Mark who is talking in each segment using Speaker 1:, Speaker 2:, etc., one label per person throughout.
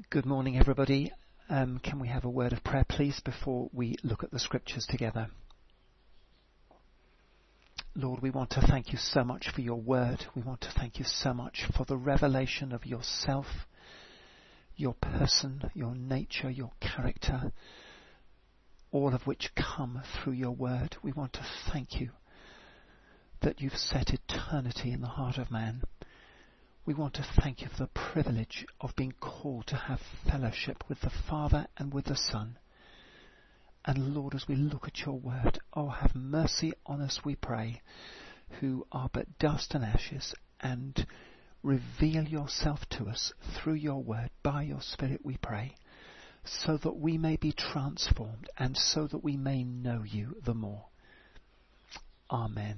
Speaker 1: Good morning, everybody. Can we have a word of prayer, please, before we look at the scriptures together? Lord, we want to thank you so much for your word. We want to thank you so much for the revelation of yourself, your person, your nature, your character, all of which come through your word. We want to thank you that you've set eternity in the heart of man. We want to thank you for the privilege of being called to have fellowship with the Father and with the Son. And Lord, as we look at your word, have mercy on us, we pray, who are but dust and ashes, and reveal yourself to us through your word, by your Spirit, we pray, so that we may be transformed and so that we may know you the more. Amen.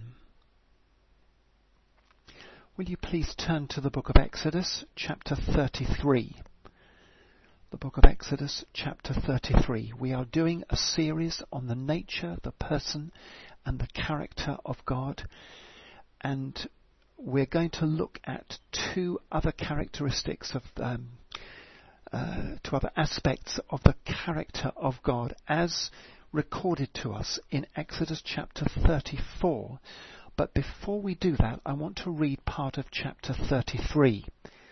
Speaker 1: Will you please turn to the book of Exodus, chapter 33. The book of Exodus, chapter 33. We are doing a series on the nature, the person, and the character of God. And we're going to look at two other characteristics of two other aspects of the character of God as recorded to us in Exodus chapter 34. But before we do that, I want to read part of chapter 33.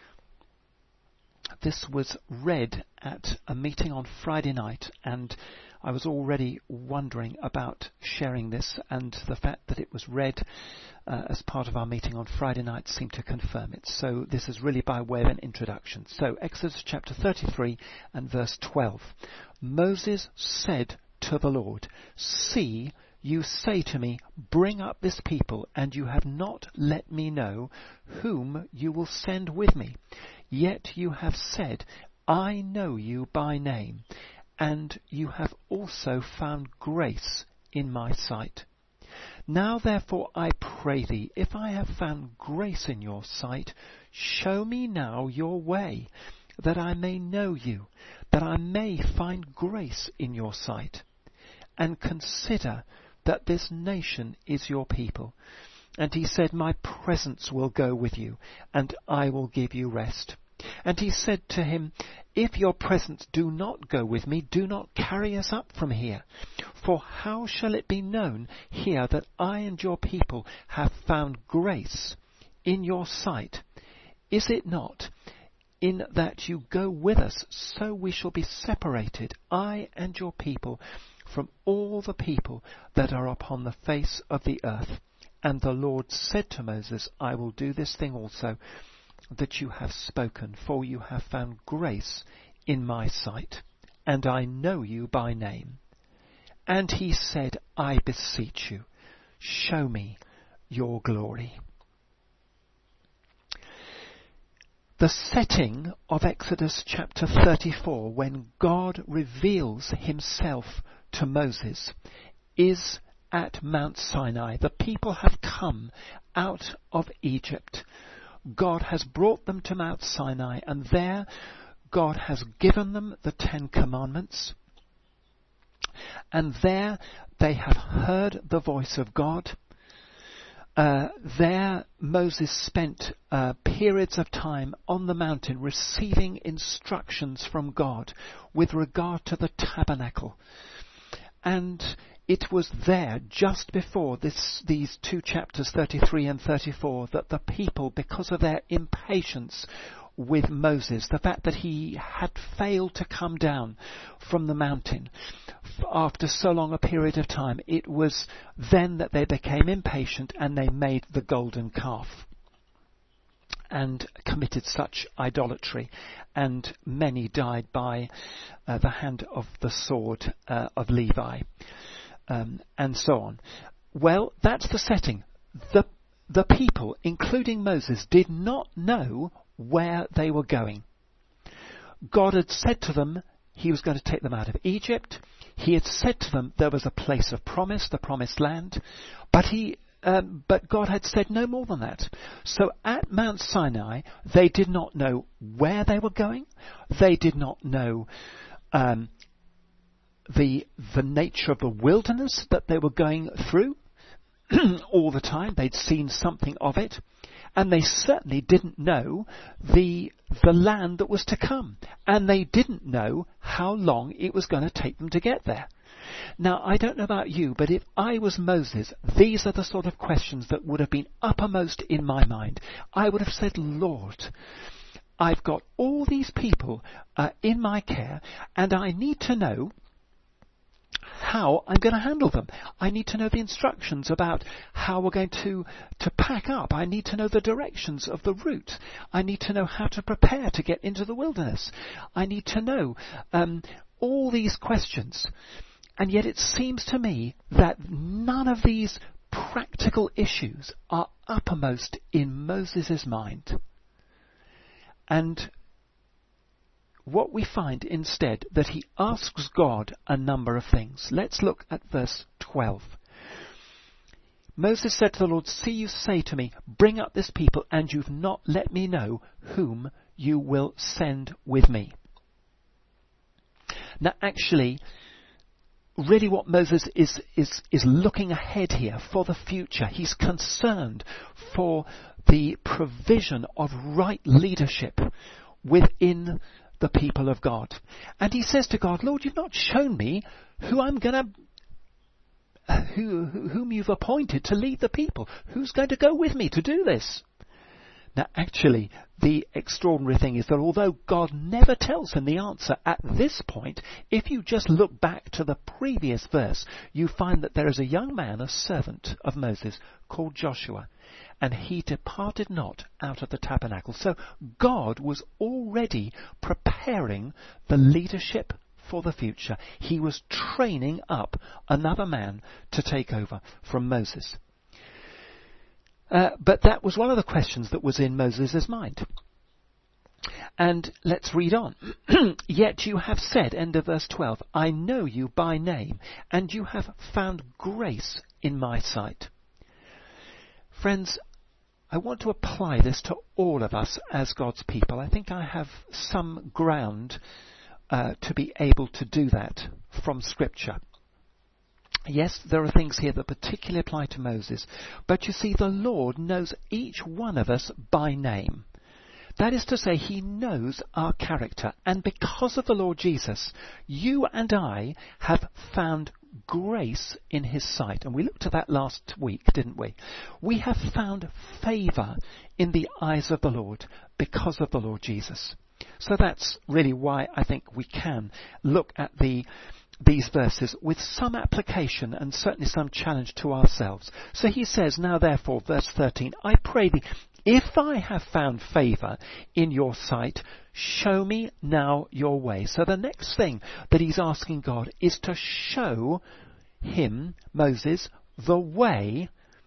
Speaker 1: This was read at a meeting on Friday night, and I was already wondering about sharing this, and the fact that it was read as part of our meeting on Friday night seemed to confirm it. So this is really by way of an introduction. So Exodus chapter 33 and verse 12. Moses said to the Lord, "See, you say to me, bring up this people, and you have not let me know whom you will send with me. Yet you have said, I know you by name, and you have also found grace in my sight. Now therefore I pray thee, if I have found grace in your sight, show me now your way, that I may know you, that I may find grace in your sight. And consider that this nation is your people." And he said, "My presence will go with you, and I will give you rest." And he said to him, "If your presence do not go with me, do not carry us up from here. For how shall it be known here that I and your people have found grace in your sight? Is it not in that you go with us, so we shall be separated, I and your people, from all the people that are upon the face of the earth?" And the Lord said to Moses, "I will do this thing also that you have spoken, for you have found grace in my sight, and I know you by name." And he said, "I beseech you, show me your glory." The setting of Exodus chapter 34, when God reveals himself to Moses, is at Mount Sinai. The people have come out of Egypt. God has brought them to Mount Sinai, and there God has given them the 10 Commandments. And there they have heard the voice of God. There Moses spent periods of time on the mountain receiving instructions from God with regard to the tabernacle. And it was there, just before these two chapters, 33 and 34, that the people, because of their impatience with Moses, the fact that he had failed to come down from the mountain after so long a period of time, it was then that they became impatient and they made the golden calf and committed such idolatry, and many died by the hand of the sword of Levi, and so on. Well, that's the setting. The people, including Moses, did not know where they were going. God had said to them he was going to take them out of Egypt. He had said to them there was a place of promise, the promised land, but God had said no more than that. So at Mount Sinai, they did not know where they were going. They did not know the nature of the wilderness that they were going through all the time. They'd seen something of it. And they certainly didn't know the land that was to come. And they didn't know how long it was going to take them to get there. Now, I don't know about you, but if I was Moses, these are the sort of questions that would have been uppermost in my mind. I would have said, Lord, I've got all these people in my care, and I need to know how I'm going to handle them. I need to know the instructions about how we're going to pack up. I need to know the directions of the route. I need to know how to prepare to get into the wilderness. I need to know all these questions. And yet it seems to me that none of these practical issues are uppermost in Moses' mind. And what we find instead, that he asks God a number of things. Let's look at verse 12. Moses said to the Lord, see, you say to me, bring up this people, and you've not let me know whom you will send with me. Now actually, really what Moses is looking ahead here for the future. He's concerned for the provision of right leadership within the people of God. And he says to God, Lord, you've not shown me whom you've appointed to lead the people. Who's going to go with me to do this? Now, actually, the extraordinary thing is that although God never tells him the answer at this point, if you just look back to the previous verse, you find that there is a young man, a servant of Moses, called Joshua, and he departed not out of the tabernacle. So God was already preparing the leadership for the future. He was training up another man to take over from Moses. But that was one of the questions that was in Moses' mind. And let's read on. Yet you have said, end of verse 12, I know you by name, and you have found grace in my sight. Friends, I want to apply this to all of us as God's people. I think I have some ground to be able to do that from Scripture. Yes, there are things here that particularly apply to Moses, but you see, the Lord knows each one of us by name. That is to say, he knows our character, and because of the Lord Jesus, you and I have found grace in his sight. And we looked at that last week, didn't we? We have found favour in the eyes of the Lord because of the Lord Jesus. So that's really why I think we can look at these verses with some application and certainly some challenge to ourselves. So he says, now therefore, verse 13, I pray thee, if I have found favour in your sight, show me now your way. So the next thing that he's asking God is to show him, Moses, the way,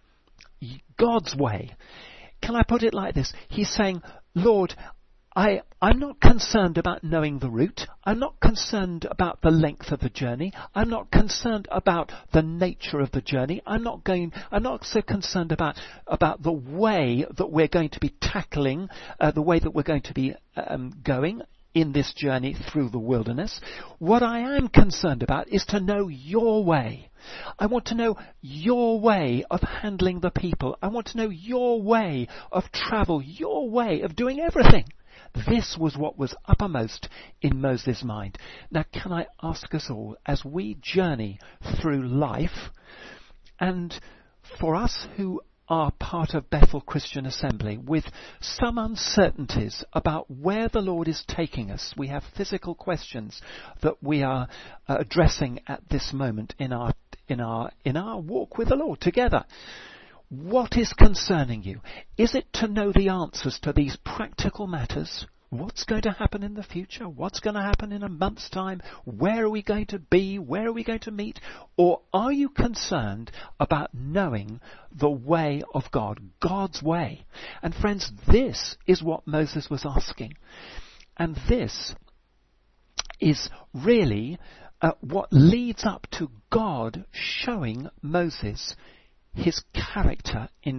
Speaker 1: God's way. Can I put it like this? He's saying, Lord, I'm not concerned about knowing the route. I'm not concerned about the length of the journey. I'm not concerned about the nature of the journey. I'm not so concerned about the way that we're going to be tackling, the way that we're going to be going in this journey through the wilderness. What I am concerned about is to know your way. I want to know your way of handling the people. I want to know your way of travel, your way of doing everything. This was what was uppermost in Moses' mind. Now, can I ask us all, as we journey through life, and for us who are part of Bethel Christian Assembly, with some uncertainties about where the Lord is taking us, we have physical questions that we are addressing at this moment in our walk with the Lord together. What is concerning you? Is it to know the answers to these practical matters? What's going to happen in the future? What's going to happen in a month's time? Where are we going to be? Where are we going to meet? Or are you concerned about knowing the way of God, God's way? And friends, this is what Moses was asking. And this is really what leads up to God showing Moses his character in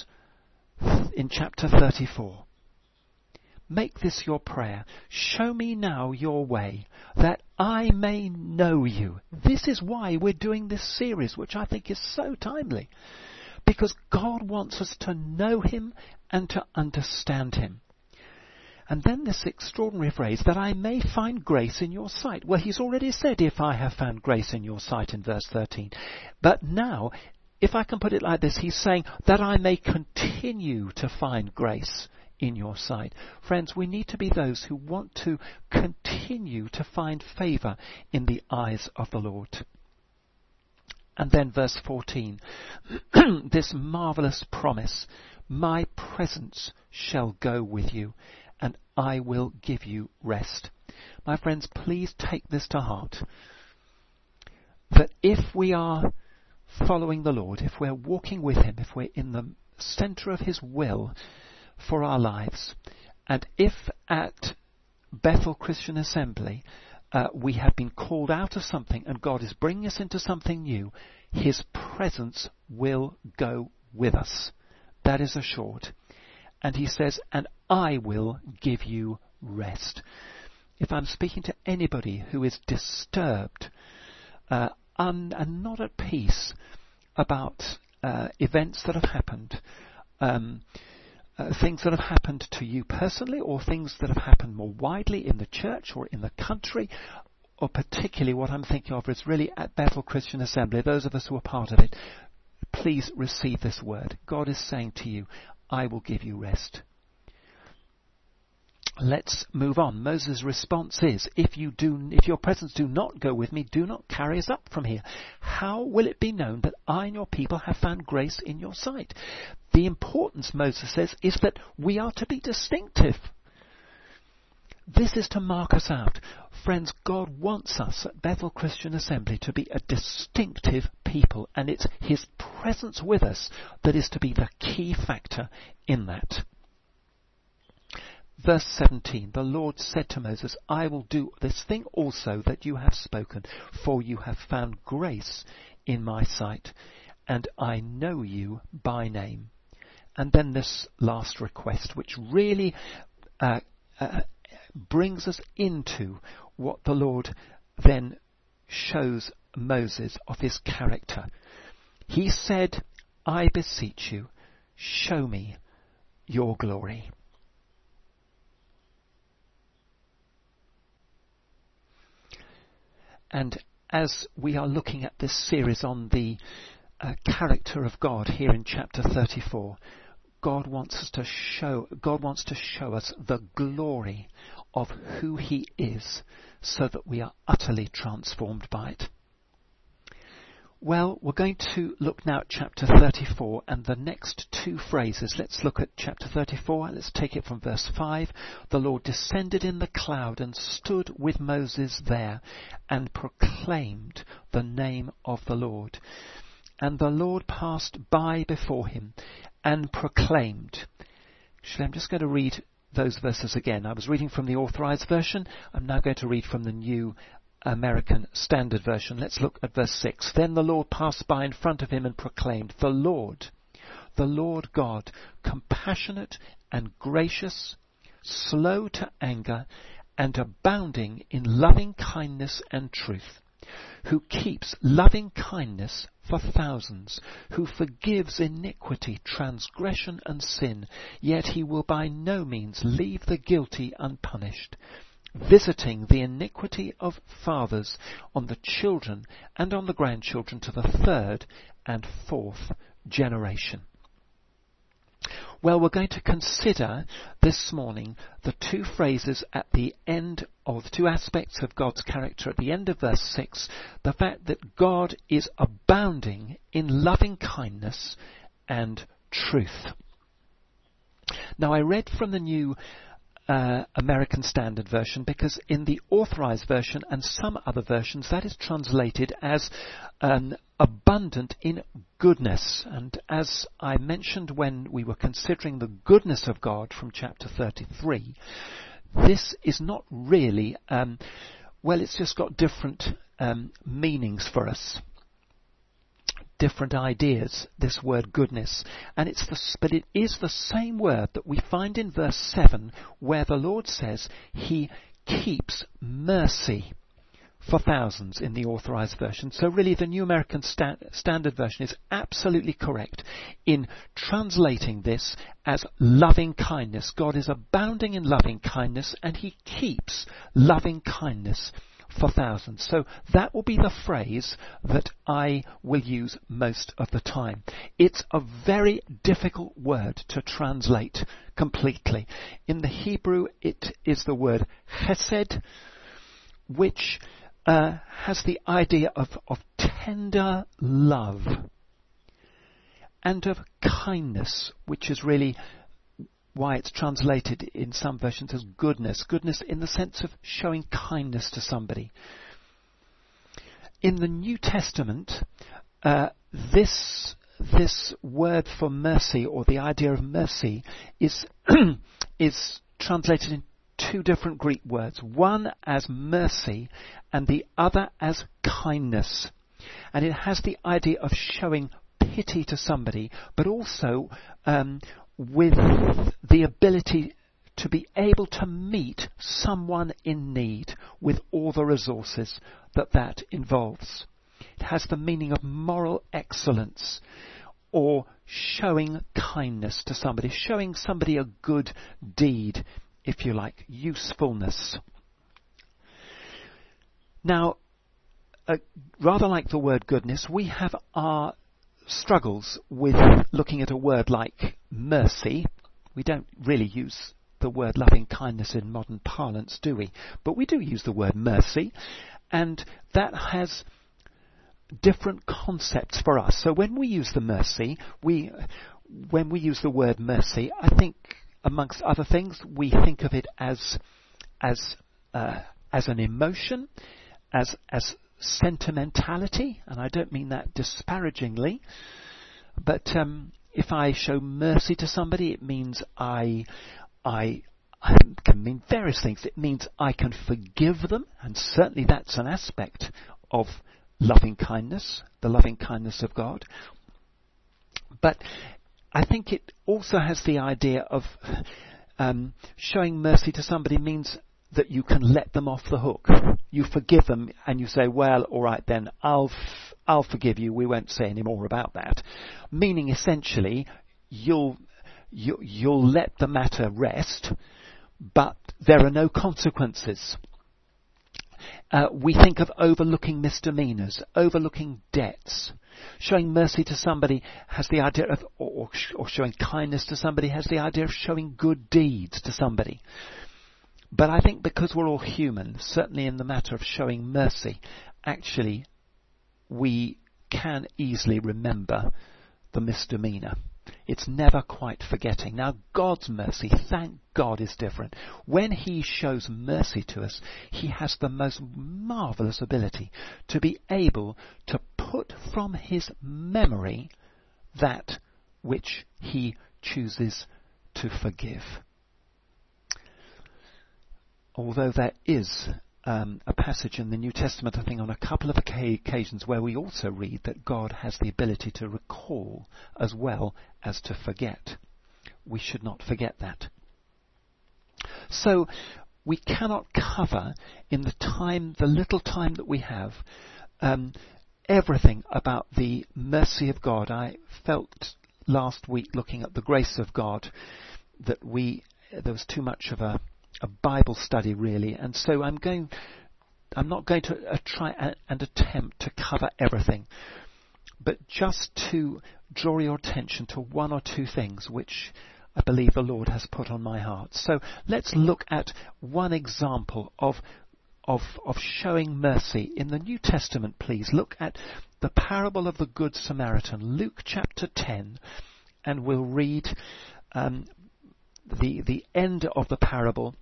Speaker 1: chapter 34. Make this your prayer. Show me now your way, that I may know you. This is why we're doing this series, which I think is so timely. because God wants us to know him and to understand him. And then this extraordinary phrase, that I may find grace in your sight. Well, he's already said, if I have found grace in your sight, in verse 13. But now, if I can put it like this, he's saying that I may continue to find grace in your sight. Friends, we need to be those who want to continue to find favour in the eyes of the Lord. And then verse 14, this marvellous promise, my presence shall go with you, and I will give you rest. My friends, please take this to heart, that if we are following the Lord, if we're walking with him, if we're in the centre of his will for our lives, and if at Bethel Christian Assembly we have been called out of something and God is bringing us into something new, his presence will go with us. That is assured. And he says, and I will give you rest. If I'm speaking to anybody who is disturbed and not at peace about events that have happened, things that have happened to you personally, or things that have happened more widely in the church or in the country, or particularly what I'm thinking of is really at Bethel Christian Assembly, those of us who are part of it, please receive this word. God is saying to you, I will give you rest. Let's move on. Moses' response is, if your presence do not go with me, do not carry us up from here. How will it be known that I and your people have found grace in your sight? The importance, Moses says, is that we are to be distinctive. This is to mark us out. Friends, God wants us at Bethel Christian Assembly to be a distinctive people, and it's his presence with us that is to be the key factor in that. Verse 17, the Lord said to Moses, I will do this thing also that you have spoken, for you have found grace in my sight, and I know you by name. And then this last request, which really brings us into what the Lord then shows Moses of his character. He said, I beseech you, show me your glory. And as we are looking at this series on the character of God here in chapter 34, God wants to show us the glory of who he is, so that we are utterly transformed by it. Well, we're going to look now at chapter 34 and the next two phrases. Let's look at chapter 34. Let's take it from verse 5. The Lord descended in the cloud and stood with Moses there and proclaimed the name of the Lord. And the Lord passed by before him and proclaimed. Actually, I'm just going to read those verses again. I was reading from the Authorized Version. I'm now going to read from the New American Standard Version. Let's look at verse 6. Then the Lord passed by in front of him and proclaimed, the Lord God, compassionate and gracious, slow to anger, and abounding in loving kindness and truth, who keeps loving kindness for thousands, who forgives iniquity, transgression, and sin, yet he will by no means leave the guilty unpunished, visiting the iniquity of fathers on the children and on the grandchildren to the third and fourth generation. Well, we're going to consider this morning the two phrases at the end, or the two aspects of God's character at the end of verse 6, the fact that God is abounding in loving kindness and truth. Now, I read from the New American Standard Version, because in the Authorized Version and some other versions that is translated as abundant in goodness. And as I mentioned when we were considering the goodness of God from chapter 33, this is not really, it's just got different meanings for us. Different ideas, this word goodness, but it is the same word that we find in verse 7, where the Lord says he keeps mercy for thousands in the Authorized Version. So really the New American Standard Version is absolutely correct in translating this as loving kindness. God is abounding in loving kindness, and he keeps loving kindness for thousands. So that will be the phrase that I will use most of the time. It's a very difficult word to translate completely. In the Hebrew, it is the word chesed, which has the idea of tender love and of kindness, which is really why it's translated in some versions as goodness. Goodness in the sense of showing kindness to somebody. In the New Testament, this word for mercy, or the idea of mercy, is translated in two different Greek words. One as mercy and the other as kindness. And it has the idea of showing pity to somebody, but also with the ability to be able to meet someone in need with all the resources that involves. It has the meaning of moral excellence, or showing kindness to somebody, showing somebody a good deed, if you like, usefulness. Now, rather like the word goodness, we have our struggles with looking at a word like mercy. We don't really use the word loving kindness in modern parlance, do we? But we do use the word mercy, and that has different concepts for us. So when we use the mercy, when we use the word mercy, I think, amongst other things, we think of it as an emotion, as sentimentality, and I don't mean that disparagingly, but if I show mercy to somebody, it means I can mean various things. It means I can forgive them, and certainly that's an aspect of loving kindness, the loving kindness of God. But I think it also has the idea of showing mercy to somebody means that you can let them off the hook. You forgive them and you say, well, all right then, I'll forgive you. We won't say any more about that. Meaning essentially, you'll let the matter rest, but there are no consequences. We think of overlooking misdemeanors, overlooking debts. Showing mercy to somebody has the idea of, or showing kindness to somebody has the idea of showing good deeds to somebody. But I think because we're all human, certainly in the matter of showing mercy, actually we can easily remember the misdemeanor. It's never quite forgetting. Now, God's mercy, thank God, is different. When he shows mercy to us, he has the most marvelous ability to be able to put from his memory that which he chooses to forgive. Although there is a passage in the New Testament, I think on a couple of occasions, where we also read that God has the ability to recall as well as to forget. We should not forget that. So we cannot cover in the little time that we have, everything about the mercy of God. I felt last week, looking at the grace of God, that there was too much of a Bible study really, and so I'm not going to try and attempt to cover everything, but just to draw your attention to one or two things which I believe the Lord has put on my heart. So let's look at one example of showing mercy in the New Testament. Please look at the parable of the Good Samaritan, Luke chapter 10, and we'll read the end of the parable,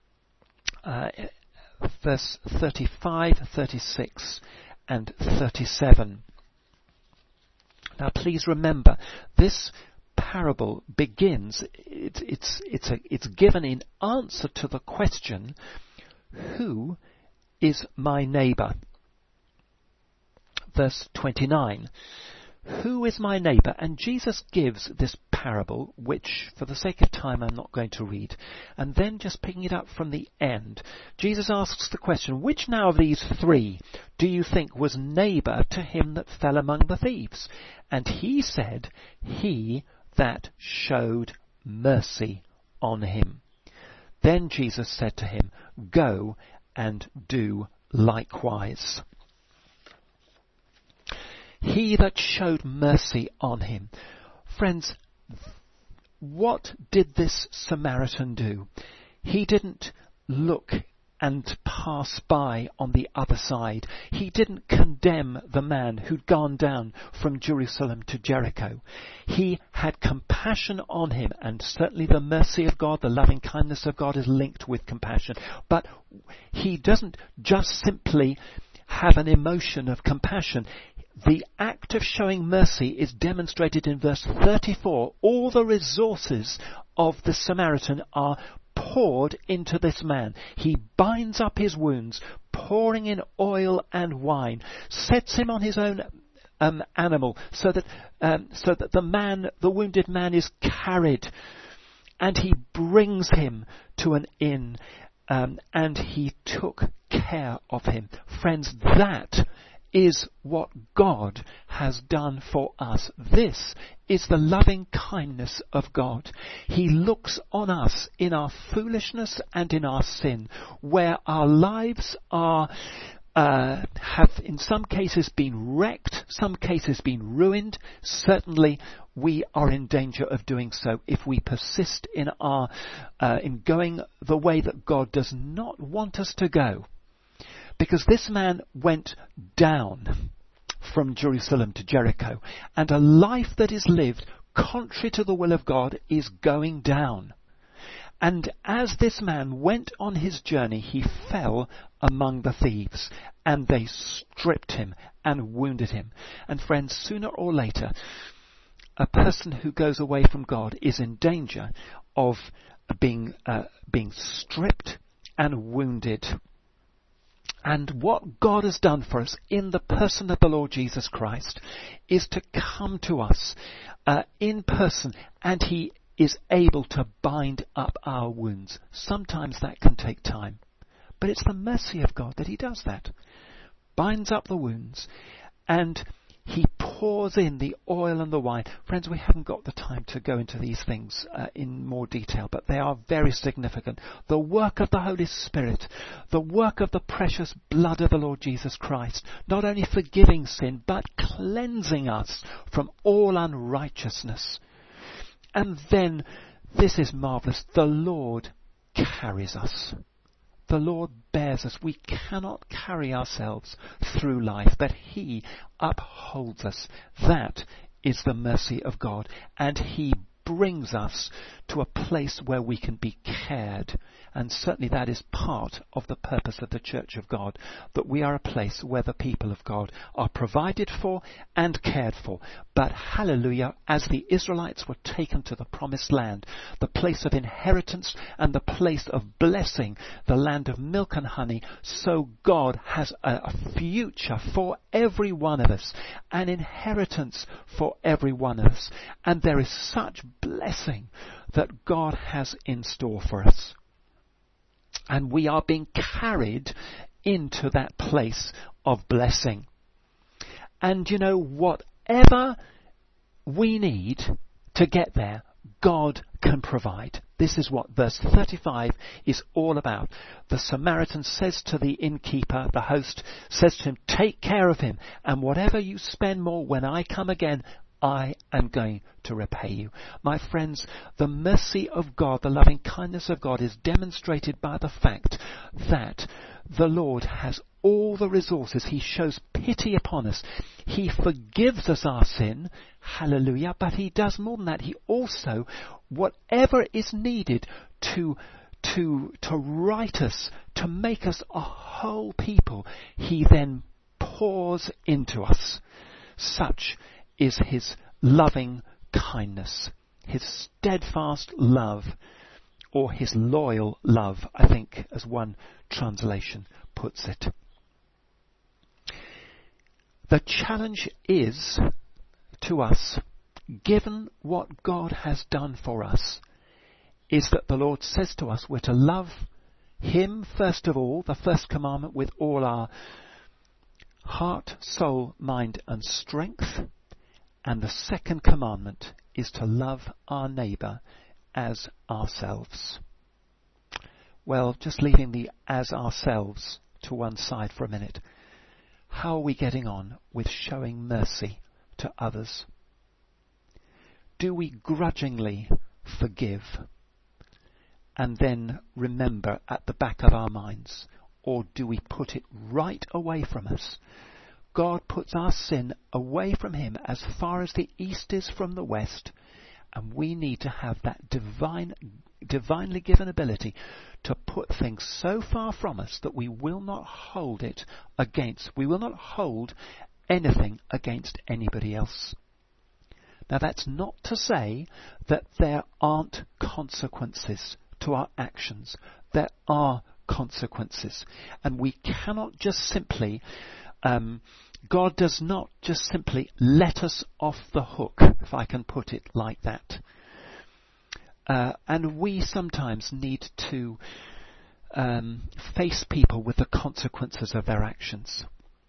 Speaker 1: verse 35, 36 and 37. Now please remember, this parable begins, it's given in answer to the question, who is my neighbour? Verse 29. Who is my neighbour? And Jesus gives this parable, which for the sake of time I'm not going to read, and then just picking it up from the end, Jesus asks the question, which now of these three do you think was neighbour to him that fell among the thieves? And he said, he that showed mercy on him. Then Jesus said to him, go and do likewise. He that showed mercy on him. Friends, what did this Samaritan do? He didn't look and pass by on the other side. He didn't condemn the man who'd gone down from Jerusalem to Jericho. He had compassion on him, and certainly the mercy of God, the loving kindness of God is linked with compassion. But he doesn't just simply have an emotion of compassion. The act of showing mercy is demonstrated in verse 34. All the resources of the Samaritan are poured into this man. He binds up his wounds, pouring in oil and wine, sets him on his own animal so that the wounded man is carried, and he brings him to an inn, and he took care of him. Friends, that is what God has done for us. This is the loving kindness of God. He looks on us in our foolishness and in our sin, where our lives are have in some cases been wrecked, some cases been ruined. Certainly we are in danger of doing so if we persist in our in going the way that God does not want us to go. Because this man went down from Jerusalem to Jericho, and a life that is lived contrary to the will of God is going down. And as this man went on his journey, he fell among the thieves, and they stripped him and wounded him. And friends, sooner or later, a person who goes away from God is in danger of being stripped and wounded. And what God has done for us in the person of the Lord Jesus Christ is to come to us in person, and he is able to bind up our wounds. Sometimes that can take time, but it's the mercy of God that he does that. Binds up the wounds, and he pours in the oil and the wine. Friends, we haven't got the time to go into these things in more detail, but they are very significant. The work of the Holy Spirit, the work of the precious blood of the Lord Jesus Christ, not only forgiving sin, but cleansing us from all unrighteousness. And then, this is marvellous, the Lord carries us. The Lord bears us. We cannot carry ourselves through life, but he upholds us. That is the mercy of God, and he brings us to a place where we can be cared. And certainly that is part of the purpose of the Church of God, that we are a place where the people of God are provided for and cared for. But hallelujah, as the Israelites were taken to the promised land, the place of inheritance and the place of blessing, the land of milk and honey, so God has a future for every one of us, an inheritance for every one of us. And there is such blessing that God has in store for us. And we are being carried into that place of blessing. And you know, whatever we need to get there, God can provide. This is what verse 35 is all about. The Samaritan says to the innkeeper, the host, says to him, take care of him, and whatever you spend more, when I come again, I am going to repay you. My friends, the mercy of God, the loving kindness of God is demonstrated by the fact that the Lord has all the resources. He shows pity upon us. He forgives us our sin. Hallelujah. But he does more than that. He also, whatever is needed to right us, to make us a whole people, he then pours into us. Such is his loving kindness, his steadfast love, or his loyal love, I think, as one translation puts it. The challenge is to us, given what God has done for us, is that the Lord says to us we're to love Him first of all, the first commandment, with all our heart, soul, mind and strength. And the second commandment is to love our neighbour as ourselves. Well, just leaving the as ourselves to one side for a minute. How are we getting on with showing mercy to others? Do we grudgingly forgive and then remember at the back of our minds? Or do we put it right away from us? God puts our sin away from Him as far as the east is from the west, and we need to have that divinely given ability to put things so far from us that we will not hold anything against anybody else. Now, that's not to say that there aren't consequences to our actions. There are consequences, and we cannot just simply God does not just simply let us off the hook, if I can put it like that. And we sometimes need to face people with the consequences of their actions.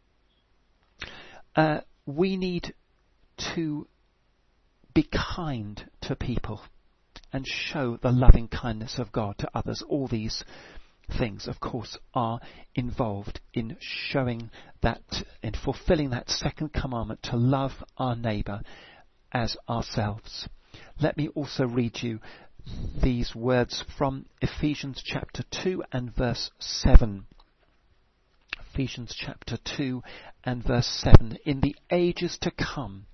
Speaker 1: We need to be kind to people and show the loving kindness of God to others. All these things, of course, are involved in showing that, in fulfilling that second commandment, to love our neighbour as ourselves. Let me also read you these words from Ephesians chapter 2 and verse 7. Ephesians chapter 2 and verse 7. In the ages to come,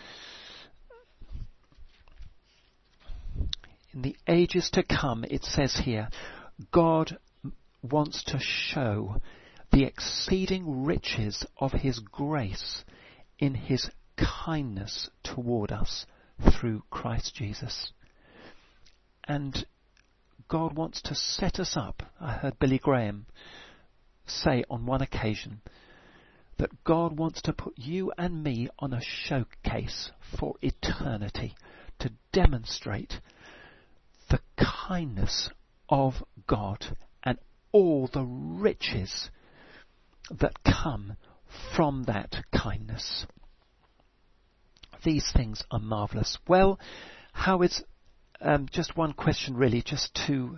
Speaker 1: it says here, God wants to show the exceeding riches of His grace in His kindness toward us through Christ Jesus. And God wants to set us up. I heard Billy Graham say on one occasion that God wants to put you and me on a showcase for eternity to demonstrate the kindness of God and all the riches that come from that kindness. These things are marvellous. Well, how is, just one question really, just to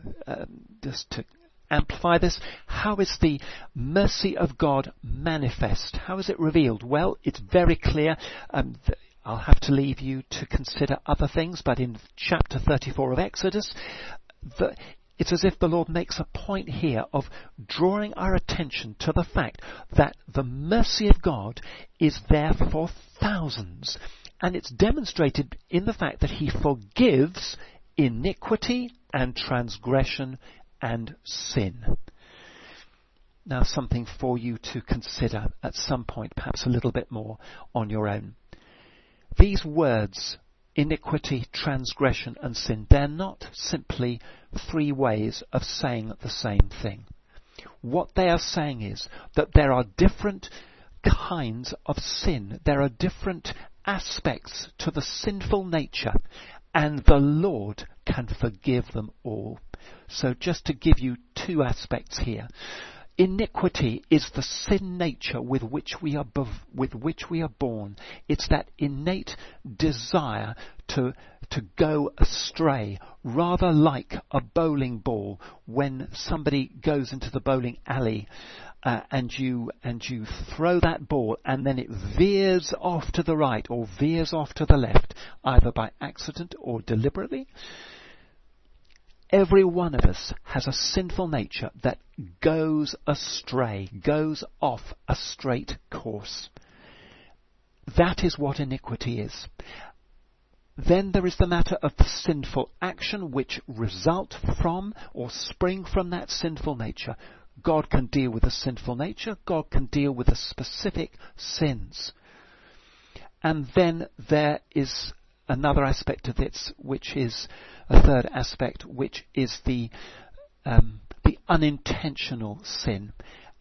Speaker 1: amplify this, how is the mercy of God manifest? How is it revealed? Well, it's very clear. I'll have to leave you to consider other things, but in chapter 34 of Exodus, it's as if the Lord makes a point here of drawing our attention to the fact that the mercy of God is there for thousands. And it's demonstrated in the fact that He forgives iniquity and transgression and sin. Now, something for you to consider at some point, perhaps a little bit more on your own. These words, iniquity, transgression and sin, they're not simply three ways of saying the same thing. What they are saying is that there are different kinds of sin. There are different aspects to the sinful nature, and the Lord can forgive them all. So just to give you two aspects here. Iniquity is the sin nature with which we are born. It's that innate desire to go astray, rather like a bowling ball when somebody goes into the bowling alley and you throw that ball and then it veers off to the right or veers off to the left, either by accident or deliberately. Every one of us has a sinful nature that goes astray, goes off a straight course. That is what iniquity is. Then there is the matter of the sinful action which result from or spring from that sinful nature. God can deal with the sinful nature. God can deal with the specific sins. And then there is another aspect of this, which is a third aspect, which is the unintentional sin.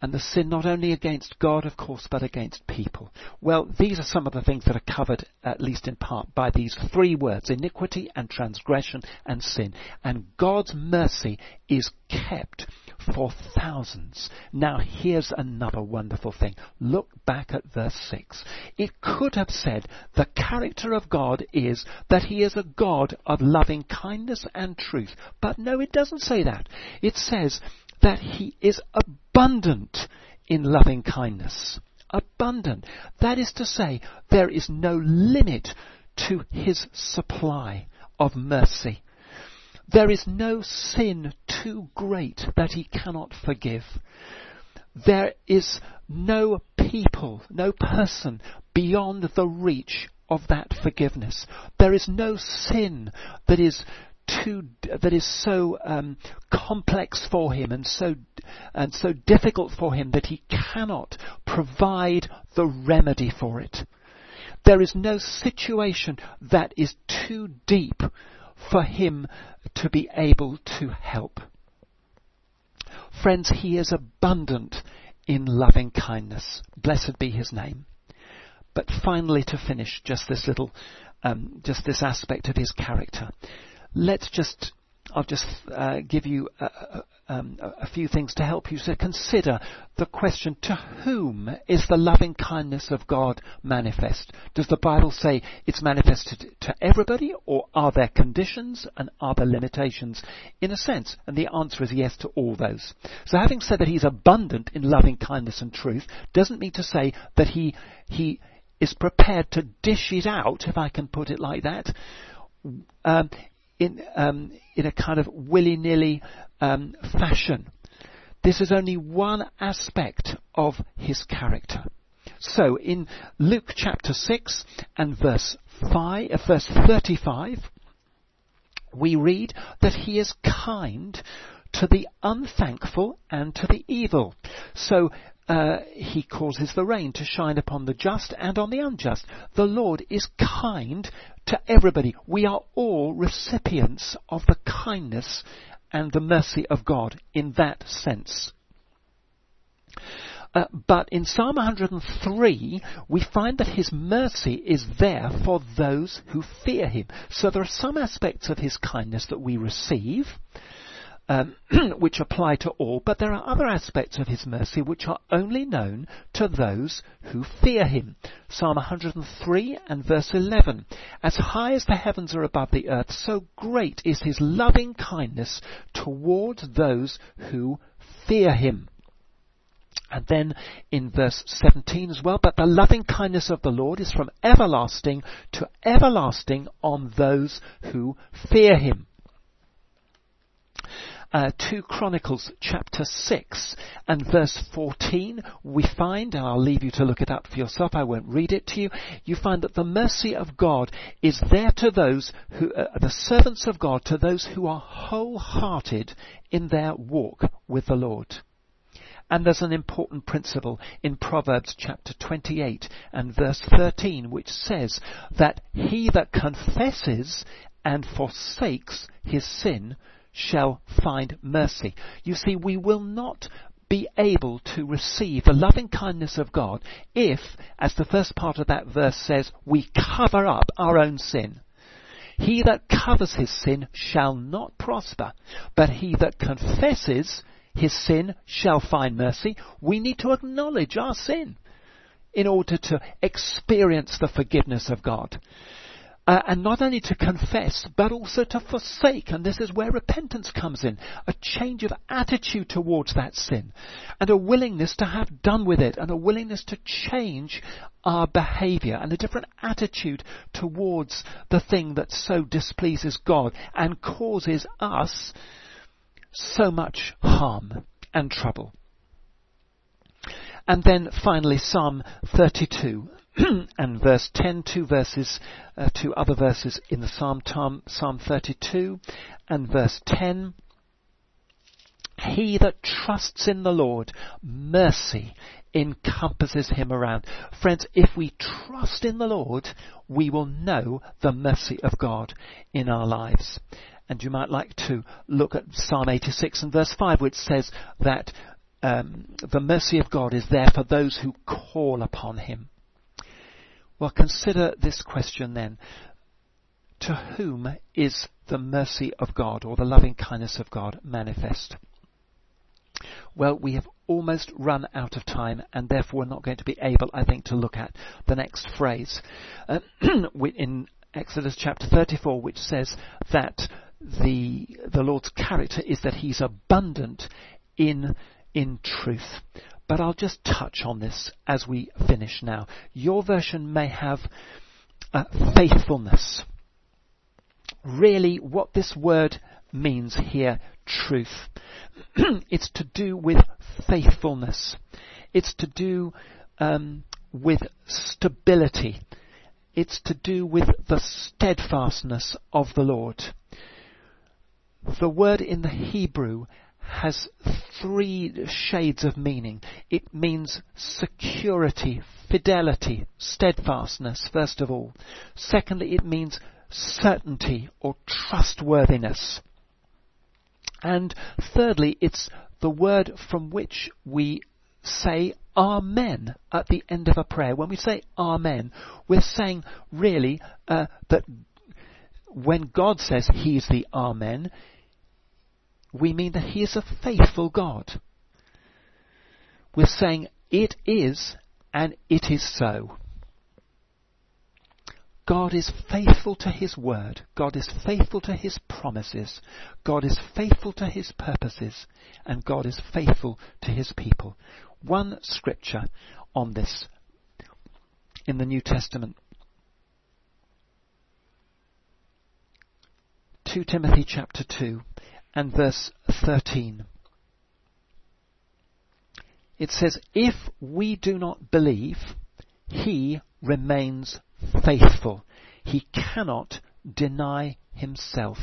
Speaker 1: And the sin not only against God, of course, but against people. Well, these are some of the things that are covered, at least in part, by these three words: iniquity and transgression and sin. And God's mercy is kept for thousands. Now, here's another wonderful thing. Look back at verse 6. It could have said the character of God is that he is a God of loving kindness and truth. But no, it doesn't say that. It says that he is abundant in loving kindness. Abundant. That is to say, there is no limit to his supply of mercy. There is no sin too great that he cannot forgive. There is no people, no person beyond the reach of that forgiveness. There is no sin that is so complex for him and so difficult for him that he cannot provide the remedy for it. There is no situation that is too deep for him to be able to help. Friends, he is abundant in loving kindness. Blessed be his name. But finally, to finish just this aspect of his character, I'll just give you a few things to help you to consider the question: to whom is the loving kindness of God manifest? Does the Bible say it's manifested to everybody, or are there conditions and are there limitations in a sense? And the answer is yes to all those. So having said that he's abundant in loving kindness and truth doesn't mean to say that he is prepared to dish it out, if I can put it like that, in a kind of willy-nilly fashion. This is only one aspect of his character. So in Luke chapter 6 and verse 35, we read that he is kind to the unthankful and to the evil. So he causes the rain to shine upon the just and on the unjust. The Lord is kind to everybody. We are all recipients of the kindness and the mercy of God in that sense. But in Psalm 103, we find that his mercy is there for those who fear him. So there are some aspects of his kindness that we receive, which apply to all, but there are other aspects of his mercy which are only known to those who fear him. Psalm 103 and verse 11. As high as the heavens are above the earth, so great is his loving kindness towards those who fear him. And then in verse 17 as well, but the loving kindness of the Lord is from everlasting to everlasting on those who fear him. 2 Chronicles chapter 6 and verse 14, we find, and I'll leave you to look it up for yourself, I won't read it to you, you find that the mercy of God is there to those who, the servants of God, to those who are wholehearted in their walk with the Lord. And there's an important principle in Proverbs chapter 28 and verse 13, which says that he that confesses and forsakes his sin shall find mercy. You see, we will not be able to receive the loving kindness of God if, as the first part of that verse says, we cover up our own sin. He that covers his sin shall not prosper, but he that confesses his sin shall find mercy. We need to acknowledge our sin in order to experience the forgiveness of God. And not only to confess, but also to forsake. And this is where repentance comes in. A change of attitude towards that sin. And a willingness to have done with it. And a willingness to change our behavior. And a different attitude towards the thing that so displeases God and causes us so much harm and trouble. And then finally Psalm 32 and verse 10, two other verses in the Psalm 32 and verse 10. He that trusts in the Lord, mercy encompasses him around. Friends, if we trust in the Lord, we will know the mercy of God in our lives. And you might like to look at Psalm 86 and verse 5, which says that the mercy of God is there for those who call upon him. Well, consider this question then. To whom is the mercy of God or the loving kindness of God manifest? Well, we have almost run out of time, and therefore we're not going to be able, I think, to look at the next phrase in Exodus chapter 34, which says that the Lord's character is that he's abundant in truth. But I'll just touch on this as we finish now. Your version may have faithfulness. Really, what this word means here, truth, it's to do with faithfulness. It's to do with stability. It's to do with the steadfastness of the Lord. The word in the Hebrew has 3 shades of meaning. It means security, fidelity, steadfastness, first of all. Secondly, it means certainty or trustworthiness. And thirdly, it's the word from which we say Amen at the end of a prayer. When we say Amen, we're saying really that when God says he's the Amen, we mean that he is a faithful God. We're saying it is and it is so. God is faithful to his word. God is faithful to his promises. God is faithful to his purposes. And God is faithful to his people. One scripture on this in the New Testament. 2 Timothy chapter 2 and verse 13. It says, if we do not believe, he remains faithful. He cannot deny himself.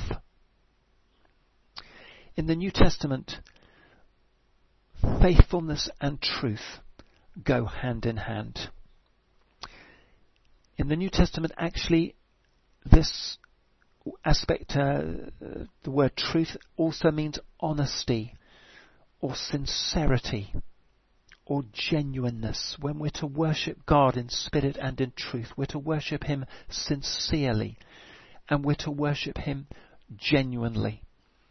Speaker 1: In the New Testament, faithfulness and truth go hand in hand. In the New Testament, actually, this aspect, the word truth, also means honesty or sincerity or genuineness. When we're to worship God in spirit and in truth, we're to worship him sincerely and we're to worship him genuinely.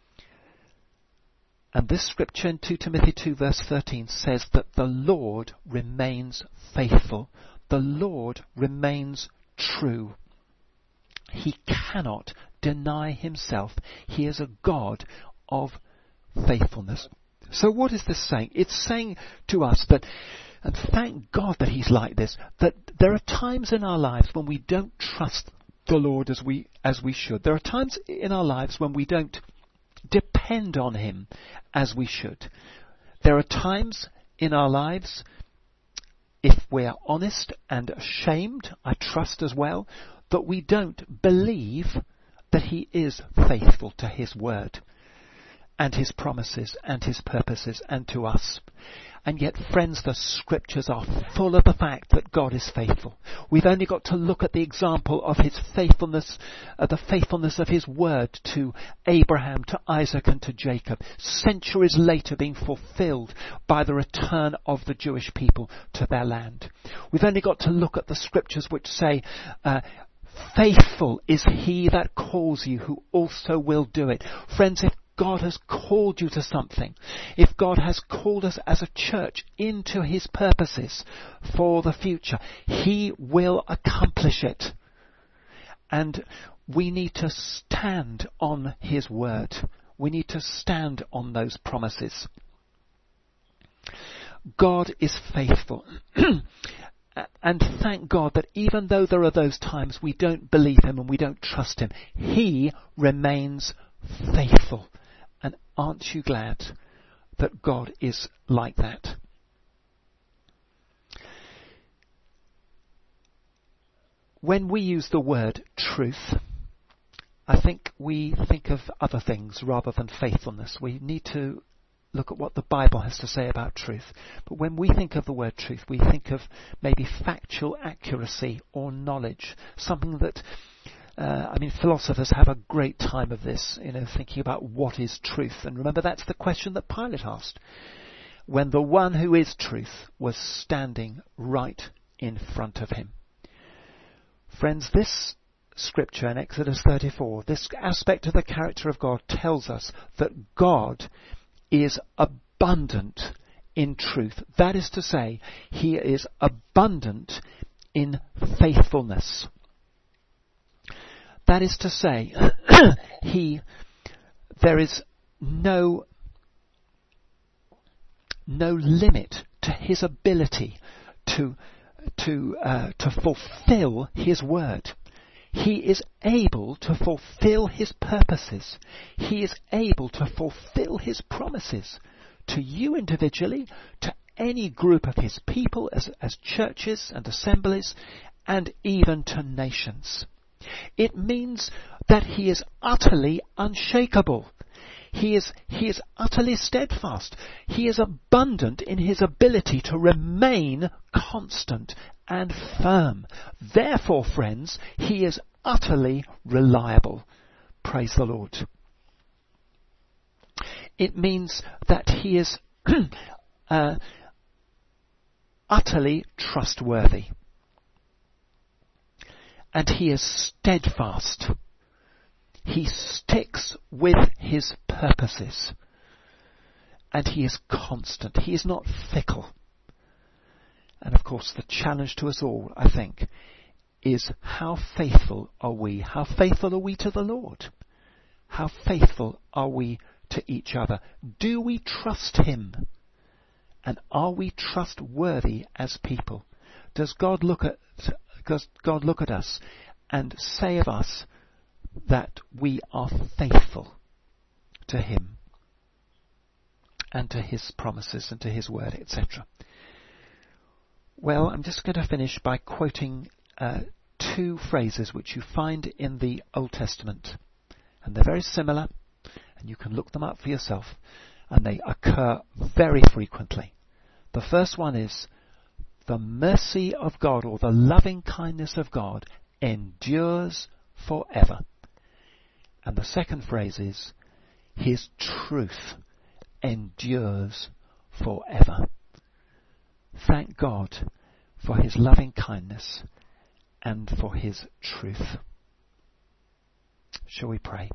Speaker 1: And this scripture in 2 Timothy 2 verse 13 says that the Lord remains faithful. The Lord remains true. He cannot deny himself. He is a God of faithfulness. So what is this saying? It's saying to us that, and thank God that he's like this, that there are times in our lives when we don't trust the Lord as we should. There are times in our lives when we don't depend on him as we should. There are times in our lives, if we are honest and ashamed, I trust as well, that we don't believe that he is faithful to his word and his promises and his purposes and to us. And yet, friends, the scriptures are full of the fact that God is faithful. We've only got to look at the example of his faithfulness, the faithfulness of his word to Abraham, to Isaac and to Jacob, centuries later being fulfilled by the return of the Jewish people to their land. We've only got to look at the scriptures which say, faithful is he that calls you, who also will do it. Friends, if God has called you to something, if God has called us as a church into his purposes for the future, he will accomplish it. And we need to stand on his word. We need to stand on those promises. God is faithful. And thank God that even though there are those times we don't believe him and we don't trust him, he remains faithful. And aren't you glad that God is like that? When we use the word truth, I think we think of other things rather than faithfulness. We need to look at what the Bible has to say about truth. But when we think of the word truth, we think of maybe factual accuracy or knowledge, something that philosophers have a great time of this, thinking about what is truth. And remember, that's the question that Pilate asked. when the one who is truth was standing right in front of him. Friends, this scripture in Exodus 34, this aspect of the character of God tells us that God is abundant in truth. That is to say, he is abundant in faithfulness. That is to say, there is no limit to his ability to fulfill his word. He is able to fulfill his purposes. He is able to fulfill his promises to you individually, to any group of his people as churches and assemblies, and even to nations. It means that he is utterly unshakable. He is utterly steadfast. He is abundant in his ability to remain constant and firm. Therefore, friends, he is utterly reliable. Praise the Lord. It means that he is utterly trustworthy. And he is steadfast. He sticks with his purposes. And he is constant. He is not fickle. And of course, the challenge to us all, I think, is how faithful are we? How faithful are we to the Lord? How faithful are we to each other? Do we trust him? And are we trustworthy as people? Does God look at us and say of us that we are faithful to him and to his promises and to his word, etc.? Well, I'm just going to finish by quoting two phrases which you find in the Old Testament. And they're very similar, and you can look them up for yourself, and they occur very frequently. The first one is, the mercy of God, or the loving kindness of God, endures forever. And the second phrase is, his truth endures forever. Thank God for his loving kindness and for his truth. Shall we pray?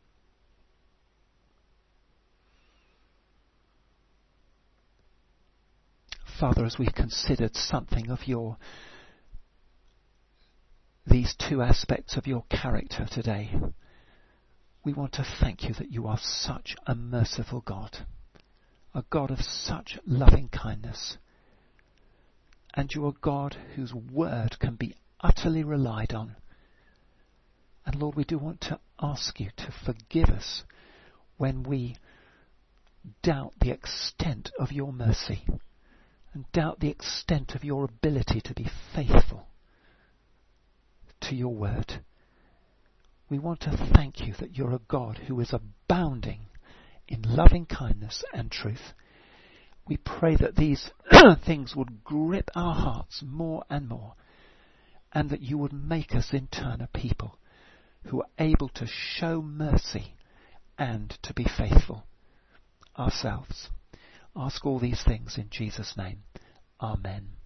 Speaker 1: Father, as we've considered something of these two aspects of your character today, we want to thank you that you are such a merciful God, a God of such loving kindness, and you are God whose word can be utterly relied on. And Lord, we do want to ask you to forgive us when we doubt the extent of your mercy and doubt the extent of your ability to be faithful to your word. We want to thank you that you're a God who is abounding in loving kindness and truth. We pray that these things would grip our hearts more and more, and that you would make us in turn a people who are able to show mercy and to be faithful ourselves. Ask all these things in Jesus' name. Amen.